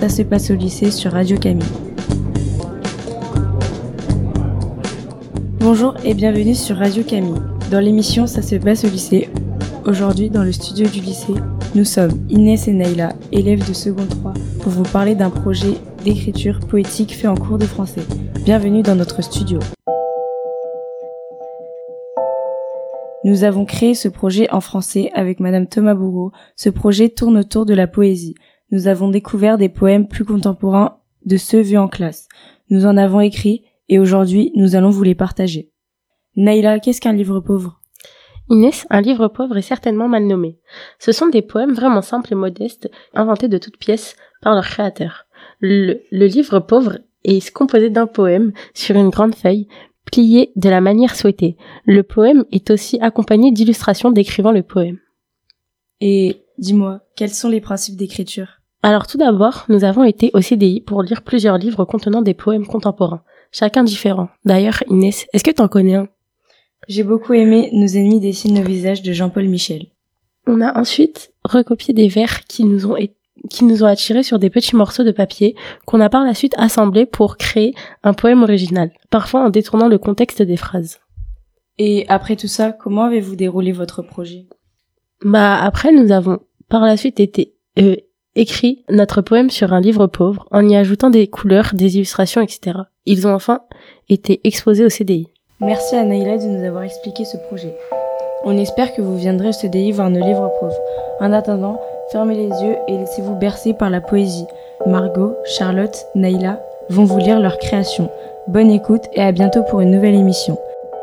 Ça se passe au lycée sur Radio Camille. Bonjour et bienvenue sur Radio Camille. Dans l'émission Ça se passe au lycée, aujourd'hui dans le studio du lycée, nous sommes Inès et Naïla, élèves de seconde 3, pour vous parler d'un projet d'écriture poétique fait en cours de français. Bienvenue dans notre studio. Nous avons créé ce projet en français avec Madame Thomas Bourreau. Ce projet tourne autour de la poésie. Nous avons découvert des poèmes plus contemporains de ceux vus en classe. Nous en avons écrit et aujourd'hui, nous allons vous les partager. Naïla, qu'est-ce qu'un livre pauvre ? Inès, un livre pauvre est certainement mal nommé. Ce sont des poèmes vraiment simples et modestes, inventés de toutes pièces par leur créateur. Le livre pauvre est composé d'un poème sur une grande feuille, plié de la manière souhaitée. Le poème est aussi accompagné d'illustrations décrivant le poème. Et dis-moi, quels sont les principes d'écriture ? Alors tout d'abord, nous avons été au CDI pour lire plusieurs livres contenant des poèmes contemporains, chacun différent. D'ailleurs, Inès, est-ce que t'en connais un ? J'ai beaucoup aimé Nos ennemis dessinent nos visages de Jean-Paul Michel. On a ensuite recopié des vers qui nous ont attirés sur des petits morceaux de papier qu'on a par la suite assemblés pour créer un poème original, parfois en détournant le contexte des phrases. Et après tout ça, comment avez-vous déroulé votre projet ? Après, nous avons par la suite écrit notre poème sur un livre pauvre en y ajoutant des couleurs, des illustrations, etc. Ils ont enfin été exposés au CDI. Merci à Naïla de nous avoir expliqué ce projet. On espère que vous viendrez au CDI voir nos livres pauvres. En attendant, fermez les yeux et laissez-vous bercer par la poésie. Margot, Charlotte, Naïla vont vous lire leur création. Bonne écoute et à bientôt pour une nouvelle émission.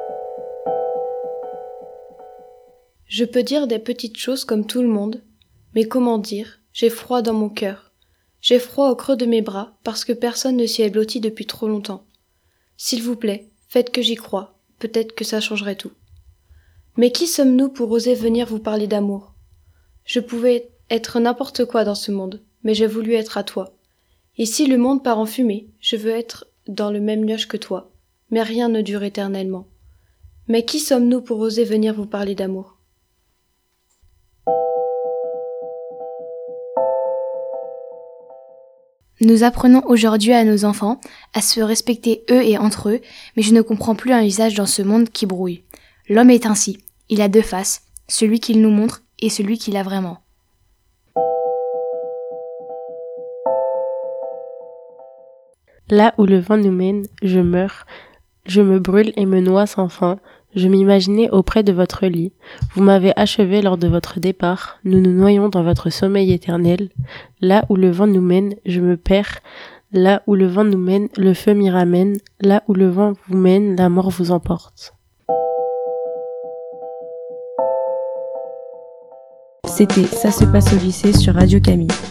Je peux dire des petites choses comme tout le monde, mais comment dire, j'ai froid dans mon cœur. J'ai froid au creux de mes bras parce que personne ne s'y est blotti depuis trop longtemps. S'il vous plaît, faites que j'y croie, peut-être que ça changerait tout. Mais qui sommes-nous pour oser venir vous parler d'amour ? Je pouvais être n'importe quoi dans ce monde, mais j'ai voulu être à toi. Et si le monde part en fumée, je veux être dans le même nuage que toi. Mais rien ne dure éternellement. Mais qui sommes-nous pour oser venir vous parler d'amour ? Nous apprenons aujourd'hui à nos enfants à se respecter eux et entre eux, mais je ne comprends plus un usage dans ce monde qui brouille. L'homme est ainsi, il a deux faces, celui qu'il nous montre et celui qu'il a vraiment. Là où le vent nous mène, je meurs, je me brûle et me noie sans fin, je m'imaginais auprès de votre lit. Vous m'avez achevé lors de votre départ, nous nous noyons dans votre sommeil éternel. Là où le vent nous mène, je me perds. Là où le vent nous mène, le feu m'y ramène. Là où le vent vous mène, la mort vous emporte. C'était Ça se passe au lycée sur Radio Camille.